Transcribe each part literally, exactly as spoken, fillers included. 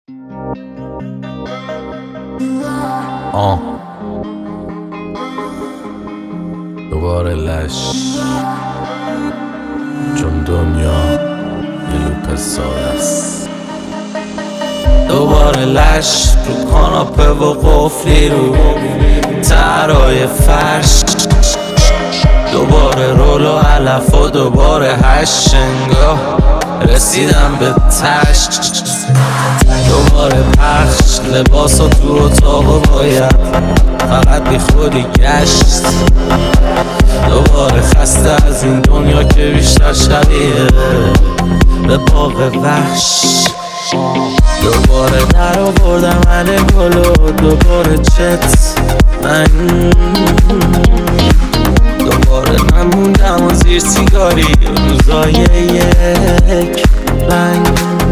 آه دوباره لش، چون دنیا یه لوپ ساده است. دوباره لش رو کاناپه و قفلی رو ترای فرش، دوباره رول و علف و دوباره هشت انگاه رسیدم به تش. دوباره پخش لباس و تو اتاق و باید فقط بی خودی گشت. دوباره خسته از این دنیا که بیشتر شبیه به باغ وحش. دوباره در آوردم علی گلو، دوباره چت من، دوباره من موندم و زیر سیگاری روزای یک رنگ.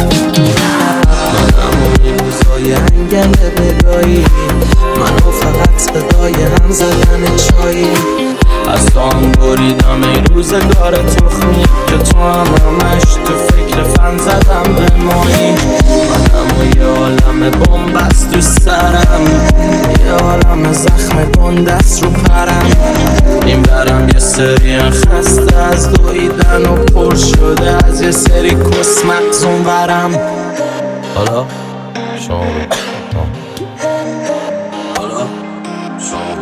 منم و این روزای انگل بگاهی، منو فقط صدای هم زدن چایی. از تو هم بریدم این روزگار تخمی که تو هم همش تو فکر فن زدم به مایی. منم و یه عالم بومبست تو سرم، یه عالم زخم گندست رو پرم. این برم یه سری خسته از دویدن و پر شده از یه سری کس مغزون برم. حالا شما حالا شما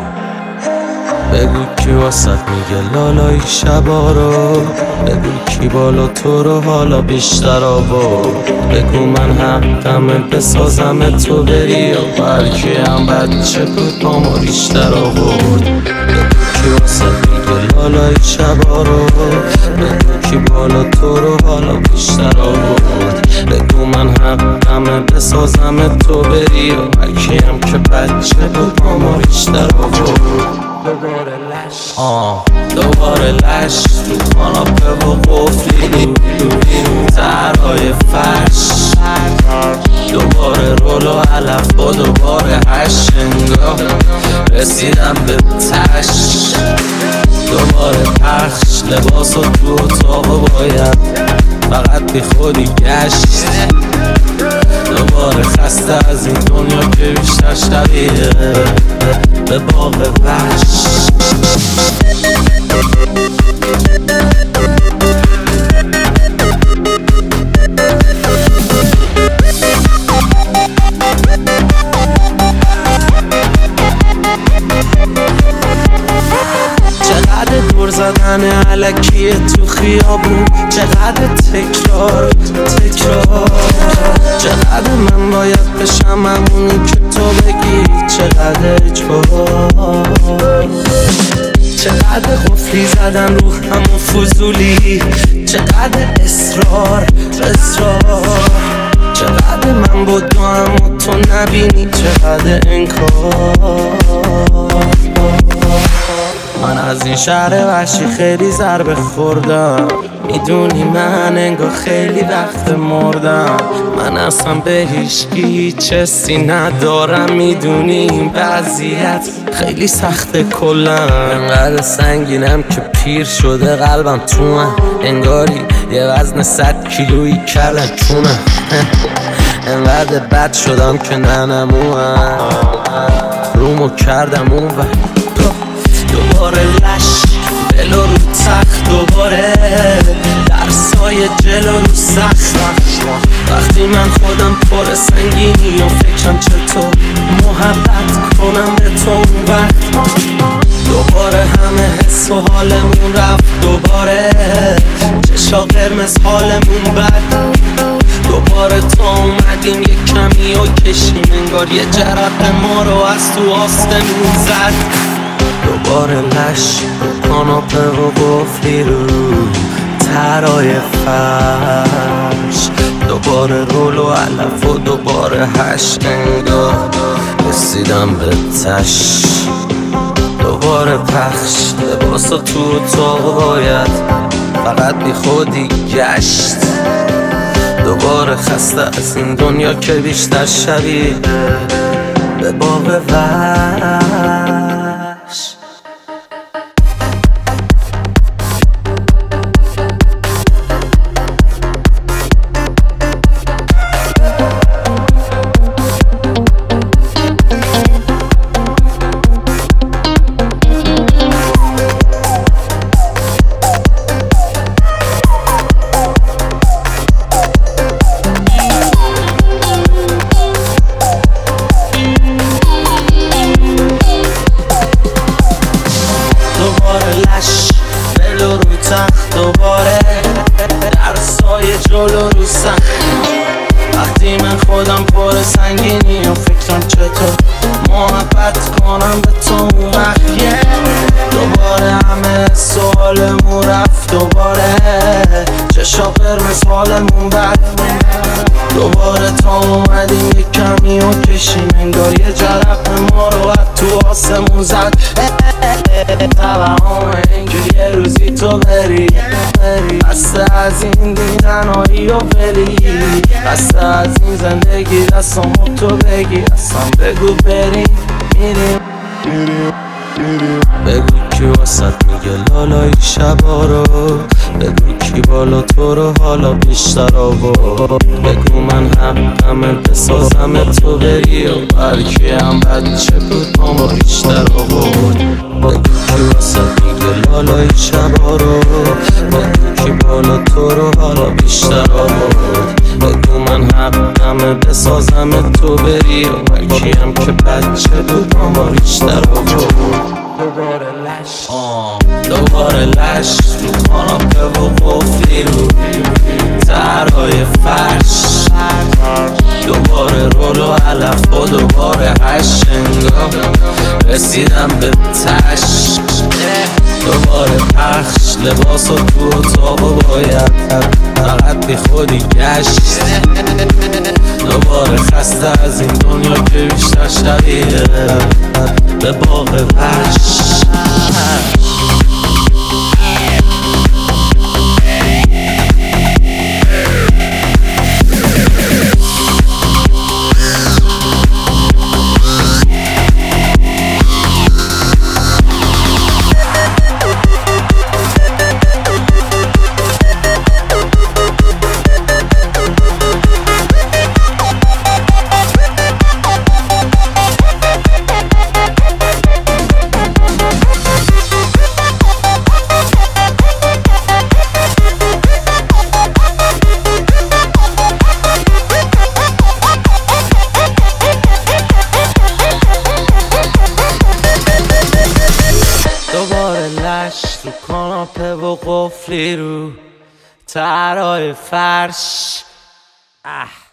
بگو کی واسط میگه لالای شبا رو، بگو کی بالا تو رو حالا بیشتر آورد. بگو من حقمه بسازم تو بری و بلکی هم بچه بود پامو بیشتر آورد. بگو کی واسط میگه لالای شبا رو، بگو کی بالا تو رو حالا بیشتر آورد. بگو من حقمه بسازم تو بری و بلکی هم که بچه بود پامو بیشتر آورد. دوباره لش آه دوباره لش تو کاناپه و قفلی ترهای فرش، دوباره رول و علف و دوباره هشت انگاه رسیدم به تش. دوباره پخش لباس و تو اتاق و باید فقط بی خودی گشت. دوباره خسته از این دنیا که بیشتر شبیه به باغ وحش. چقدر دور زدن علکیه تو خیابون، چقدر تکرار تکرار، چقدر من باید بشم همونی که تو بگی، چقدر اجبار، چقدر قفلی زدن رو همون فضولی، چقدر اصرار اصرار، چقدر من با دو هم و تو نبینی، چقدر انکار. من از این شهر وحشی خیلی ضربه خوردم، میدونی من انگار خیلی وقت مردم. من اصلا به هیچکی هیچ حسی ندارم، میدونی این وضعیت خیلی سخته کلم. انقدر سنگینم که پیر شده قلبم تو من، انگاری یه وزن صد کیلویی کردن چونم. انقدر بد شدم که ننموم رومو کردم اون و دوباره لش بلو رو تخت، دوباره در سایه جلو رو سخت. وقتی من خودم پر سنگینی و فکرم چطور محبت کنم به تو اون وقت. دوباره همه حس و حالمون رفت، دوباره چشا قرمز حالمون بد. دوباره تو اومدیم یه کمی و کشیم، انگار یه جرقه ما رو از تو آستمون زد. دوباره لش کاناپه و قفلی رو ترای فرش، دوباره رول و علف و دوباره هشت انگاه رسیدم به تش. دوباره پخش لباس و تو اتاق باید فقط بی خودی گشت. دوباره خسته از این دنیا که بیشتر شبیه به باغ وحش. سخت وقتی من خودم پر سنگینی و فکرم چطور محبت کنم به تو اون وقتیه دوباره همه سوالمون رفت دوباره چشا قرمز حالمون بد دوباره تا اومدیم یک کمی و کشیم انگار یه جرق ما رو از تو آسمون زد توهم اینکه یه روزی تو بری بسته از این دیدنهایی و بری بسته از این زندگی دستامو تو بگی اصلا بگو بریم میریم بگو کی واسد میگه لالایی شبا رو بگو کی بالا تو رو حالا بیشتر آورد بگو من حقمه بسازم تو بری و برکی هم بچه بود با ما بیشتر آورد بگو کی واسد میگه لالایی شبا رو بگو کی بالا تو رو حالا بیشتر آورد بگو من حقمه بسازم تو بری و برکی هم که بچه بود با ما بیشتر آورد دوباره لش دوباره لش رو کاناپه و قفلی رو ترهای فرش دوباره رول و علف و دوباره هشت انگار رسیدم به تش دوباره پخش لباس و تو اتاق و باید فقط بی خودی گشت دوباره خسته از این دنیا که بیشتر شبیه به باغ وحش رو کاناپه و قفلی رو ترهای فرش اه